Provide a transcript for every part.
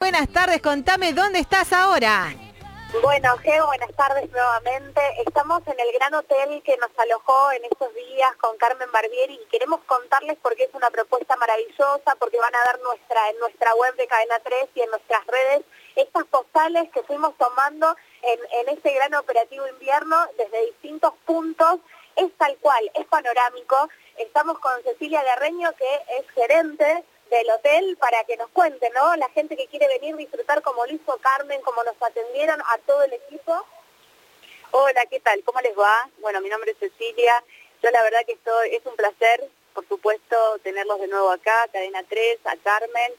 buenas tardes, contame dónde estás ahora. Bueno, Geo, buenas tardes nuevamente. Estamos en el gran hotel que nos alojó en estos días con Carmen Barbieri y queremos contarles porque es una propuesta maravillosa, porque van a ver en nuestra web de Cadena 3 y en nuestras redes estas postales que fuimos tomando en este gran operativo invierno desde distintos puntos. Es tal cual, es panorámico. Estamos con Cecilia Guerreño, que es gerente del hotel, para que nos cuente, ¿no? La gente que quiere venir a disfrutar como lo hizo Carmen, como nos atendieron a todo el equipo. Hola, ¿qué tal? ¿Cómo les va? Bueno, mi nombre es Cecilia. Yo la verdad que es un placer, por supuesto, tenerlos de nuevo acá, Cadena 3, a Carmen.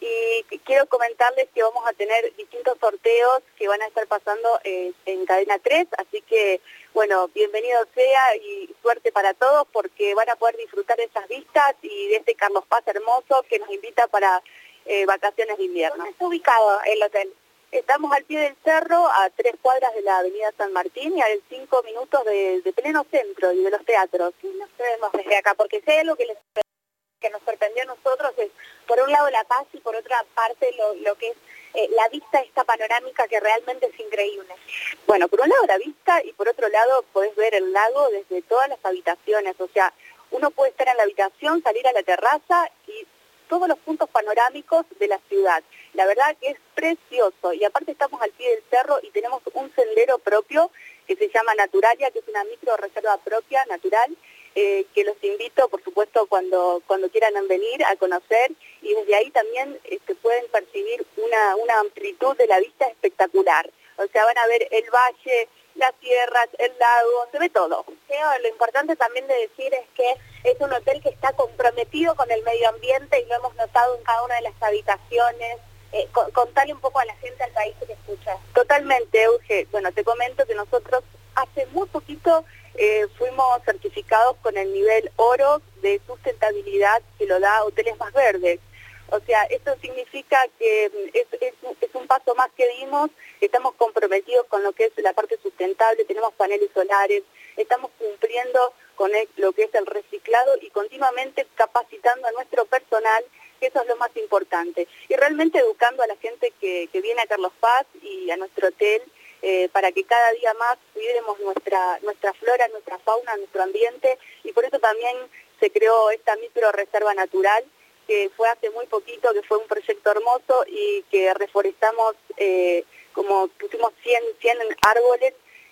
Y quiero comentarles que vamos a tener distintos sorteos que van a estar pasando en Cadena 3, así que, bueno, bienvenido sea y suerte para todos porque van a poder disfrutar de esas vistas y de este Carlos Paz hermoso que nos invita para vacaciones de invierno. ¿Dónde está ubicado el hotel? Estamos al pie del cerro, a 3 cuadras de la avenida San Martín y a 5 minutos de pleno centro y de los teatros. Sí, nos vemos desde acá, porque sé algo que nos sorprendió a nosotros es, por un lado, la paz y por otra parte lo que es la vista esta panorámica que realmente es increíble. Bueno, por un lado la vista y por otro lado podés ver el lago desde todas las habitaciones, o sea, uno puede estar en la habitación, salir a la terraza y todos los puntos panorámicos de la ciudad. La verdad que es precioso y aparte estamos al pie del cerro y tenemos un sendero propio que se llama Naturalia, que es una micro reserva propia, natural, que los invito, por supuesto, cuando quieran venir a conocer y desde ahí también pueden percibir una amplitud de la vista espectacular. O sea, van a ver el valle, las sierras, el lago, se ve todo. Lo importante también de decir es que es un hotel que está comprometido con el medio ambiente y lo hemos notado en cada una de las habitaciones. Contale un poco a la gente, al país que te escucha. Totalmente, Euge. Bueno, te comento que nosotros hace muy poquito fuimos certificados con el nivel oro de sustentabilidad que lo da Hoteles Más Verdes. O sea, esto significa que es un paso más que dimos, estamos comprometidos con lo que es la parte sustentable, tenemos paneles solares, estamos cumpliendo con lo que es el reciclado y continuamente capacitando a nuestro personal, que eso es lo más importante. Y realmente educando a la gente que viene a Carlos Paz y a nuestro hotel, para que cada día más cuidemos nuestra flora, nuestra fauna, nuestro ambiente, y por eso también se creó esta micro reserva natural, que fue hace muy poquito, que fue un proyecto hermoso y que reforestamos, como pusimos 100 árboles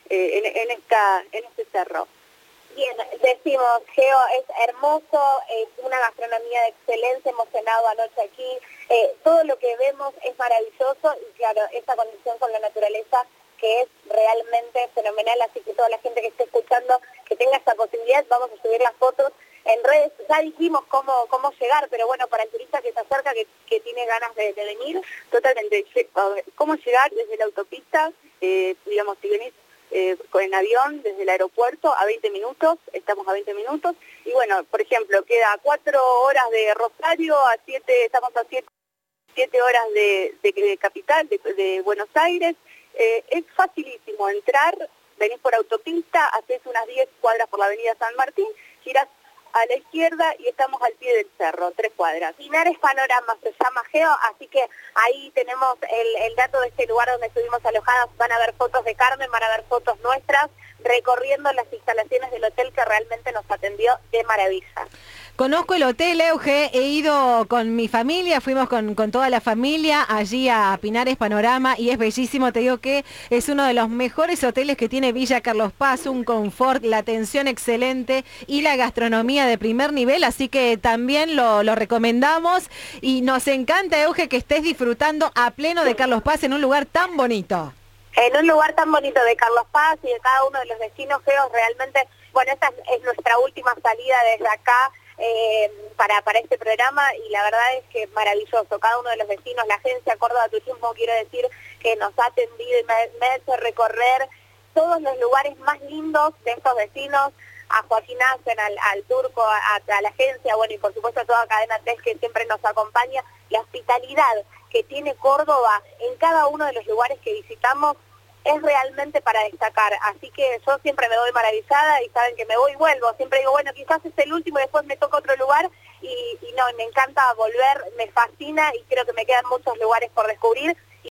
en este cerro. Bien, decimos, Geo, es hermoso, es una gastronomía de excelencia, hemos cenado anoche aquí, todo lo que vemos es maravilloso y claro, esta conexión con la naturaleza que es realmente fenomenal, así que toda la gente que esté escuchando, que tenga esta posibilidad, vamos a subir las fotos en redes. Ya dijimos cómo llegar, pero bueno, para el turista que se acerca, que tiene ganas de venir. Totalmente, ¿cómo llegar desde la autopista? Digamos, si venís en avión desde el aeropuerto a 20 minutos, estamos a 20 minutos, y bueno, por ejemplo, queda 4 horas de Rosario, estamos a 7 horas de capital, de Buenos Aires. Es facilísimo entrar, venís por autopista, haces unas 10 cuadras por la avenida San Martín, girás a la izquierda y estamos al pie del cerro, 3 cuadras. Pinares Panorama se llama, Geo, así que ahí tenemos el dato de este lugar donde estuvimos alojadas. Van a ver fotos de Carmen, van a ver fotos nuestras, recorriendo las instalaciones del hotel que realmente nos atendió de maravilla. Conozco el hotel, Euge, he ido con mi familia, fuimos con toda la familia allí a Pinares Panorama y es bellísimo, te digo que es uno de los mejores hoteles que tiene Villa Carlos Paz, un confort, la atención excelente y la gastronomía de primer nivel, así que también lo recomendamos y nos encanta, Euge, que estés disfrutando a pleno de Carlos Paz en un lugar tan bonito. En un lugar tan bonito de Carlos Paz y de cada uno de los destinos, Geo, realmente, bueno, esta es nuestra última salida desde acá, para este programa y la verdad es que maravilloso, cada uno de los vecinos, la agencia Córdoba Turismo, quiero decir que nos ha atendido y me ha hecho recorrer todos los lugares más lindos de estos vecinos, a Joaquín Asen, al Turco, a la agencia, bueno, y por supuesto a toda Cadena 3 que siempre nos acompaña, la hospitalidad que tiene Córdoba en cada uno de los lugares que visitamos es realmente para destacar, así que yo siempre me voy maravillada y saben que me voy y vuelvo, siempre digo, bueno, quizás es el último y después me toca otro lugar y no, me encanta volver, me fascina y creo que me quedan muchos lugares por descubrir